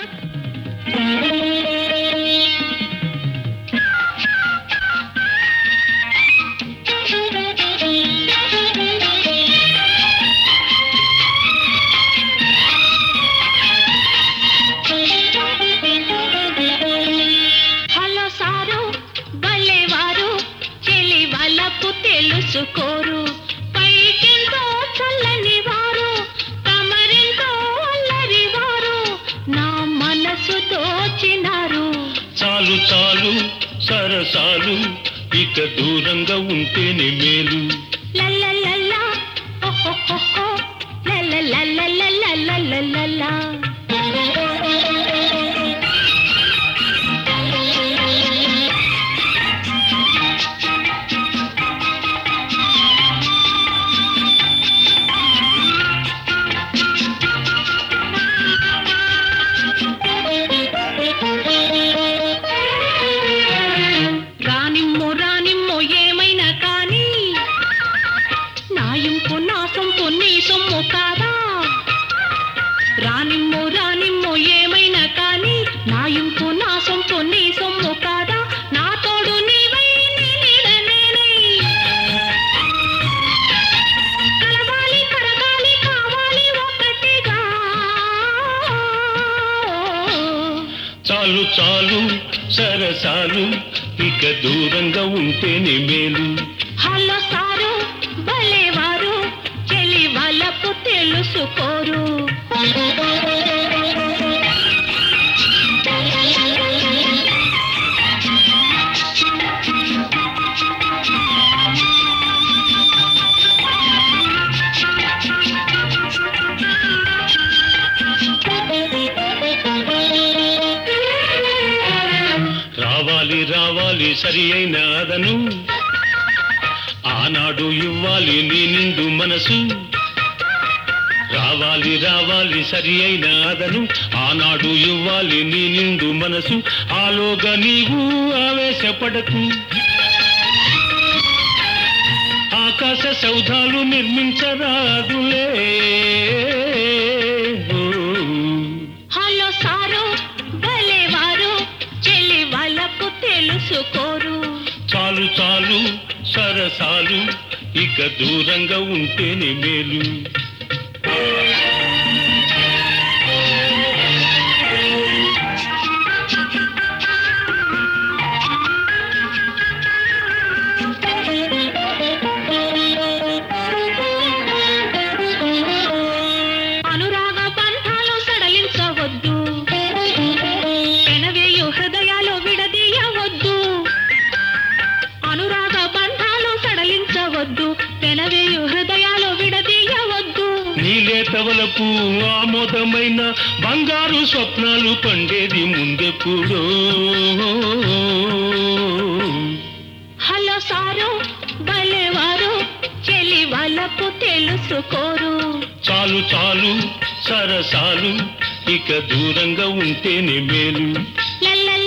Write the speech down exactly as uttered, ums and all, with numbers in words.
తెలుసుకోరు పైకెంతో చల్లని వారు తమరెంతో అల్లరి వారు నా మనసు దోచినారు. చాలు చాలు సరసాలు ఇక దూరంగా ఉంటేనే మేలు. లల్లలల్లా ఓహోహోహో లల్లలల్లల్లల్లల్లల్లా రానిమ్ము రానిమ్ము ఏమైనా కానీ నా ఇంపు నా సొంపు నీ సొమ్ము కాదా నా తోడు నీవై నీ నీడ నేనై కలవాలి కరగాలి కావాలి ఒక్కటిగా. చాలు చాలు సరసాలు ఇక దూరంగా ఉంటేనే మేలు. హలో సారు భలేవారు చెలి వాళ్ళకు తెలుసుకోరు. రావాలి రావాలి సరి అయిన అదను ఆనాడు ఇవ్వాలి నీ నిండు మనసు. రావాలి రావాలి సరి అయిన అదను ఆనాడు ఇవ్వాలి నీ నిండు మనసు. ఆలోగా నీవు ఆవేశపడకు ఆకాశ సౌధాలు నిర్మించరాదులే. హలో సారు భలేవారు చెలి వాళ్ళకు తెలుసుకోరు. చాలు చాలు సరసాలు ఇక దూరంగా ఉంటేనే మేలు. అనురాగ బంధాలు సడలించవద్దు పెనవేయు హృదయాలు విడదీయవద్దు. అనురాగ బంధాలు సడలించవద్దు పెనవేయు హృదయాలు విడదీయవద్దు. నీలేతవలపు ఆమోదమైన బంగారు స్వప్నాలు పండేది ముందెప్పుడో. హలో సారు భలేవారు చెలి వాళ్ళకు తెలుసుకోరు. చాలు చాలు సరసాలు ఇక దూరంగా ఉంటేనే మేలు. లల్లల